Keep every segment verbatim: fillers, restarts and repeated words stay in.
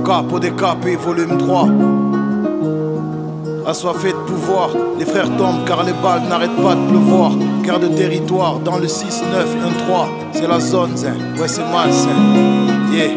Capo décapé, volume trois. Assoiffé de pouvoir, les frères tombent car les balles n'arrêtent pas de pleuvoir. Guerre de territoire dans le six neuf un trois. C'est la zone, zin. Ouais c'est malsain. Yeah.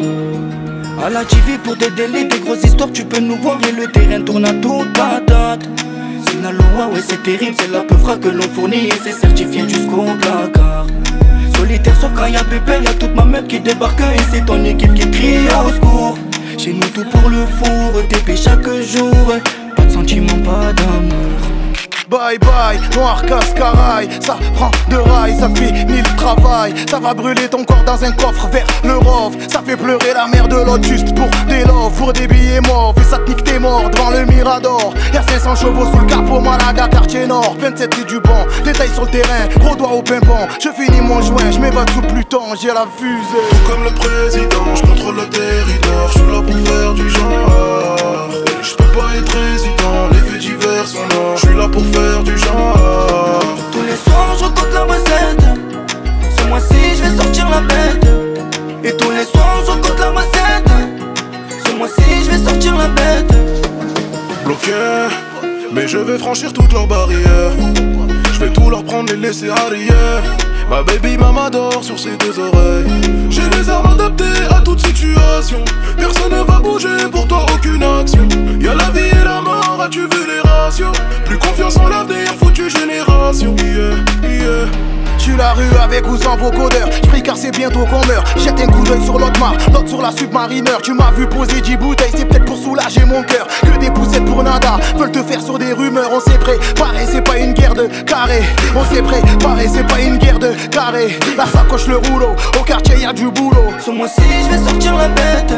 À la T V pour des délais, des grosses histoires, tu peux nous voir et le terrain tourne à toute patate. C'est la loi, ouais c'est terrible, c'est la peufra que l'on fournit et c'est certifié jusqu'au placard. Solitaire sauf quand y'a pépé, y'a toute ma meute qui débarque et c'est ton équipe qui crie au secours. Chez nous tout pour le four, T P chaque jour. Pas de sentiments, pas d'amour. Bye bye, noir cascaraille. Ça prend de rails, ça finit le travail. Ça va brûler ton corps dans un coffre vers le rove. Ça fait pleurer la mère de l'autre juste pour des loves, pour des billets morts. Et ça te nique tes morts devant le Mirador. Y'a cinq cents chevaux sous le capot, Malaga, quartier nord. vingt-sept c'est du bon, détail sur le terrain, gros doigt au pimpon. Je finis mon joint, je m'évade sous Pluton, j'ai la fusée. Tout comme le président, je contrôle le territoire. Je suis là pour faire du genre. Je peux pas être résident, les faits divers sont là. Je suis là pour faire du genre. Tous les soirs je compte la recette. Ce mois-ci je vais sortir la bête. Et tous les soirs je compte la recette. Ce mois-ci je vais sortir la bête. Bloqué, mais je vais franchir toutes leurs barrières. Je vais tout leur prendre et laisser arrière. Ma baby mama dort sur ses deux oreilles. J'ai les armes adaptées à toute situation. Personne ne va bouger, pour toi aucune action. Y'a la vie et la mort, as-tu vu les ratios? Plus confiance en l'avenir, foutue génération. Yeah, yeah. J'suis la rue avec ou sans vocodeur. J'prie car c'est bientôt qu'on meurt. Jette un coup d'œil sur l'autre mar, l'autre sur la submarineur. Tu m'as vu poser dix bouteilles, c'est peut-être pour soulager mon cœur. Que des poussettes pour nada, veulent te faire sur des rumeurs. On s'est préparé, c'est pas une guerre de carré. On s'est préparé, c'est pas une guerre de carré. La sacoche, le rouleau, au quartier y'a du boulot. Ce mois-ci je vais sortir la bête.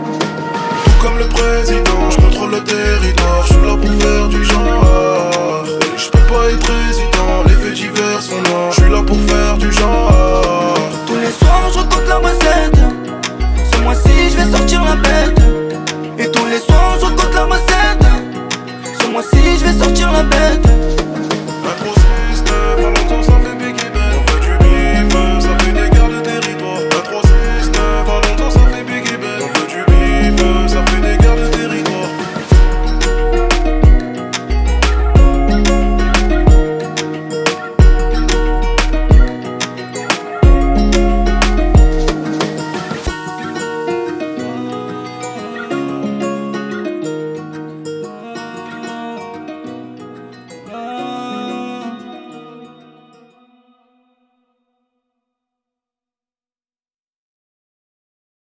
Tout comme le président, je contrôle le territoire. Je suis là pour faire du genre. Je peux pas être résident, les faits divers sont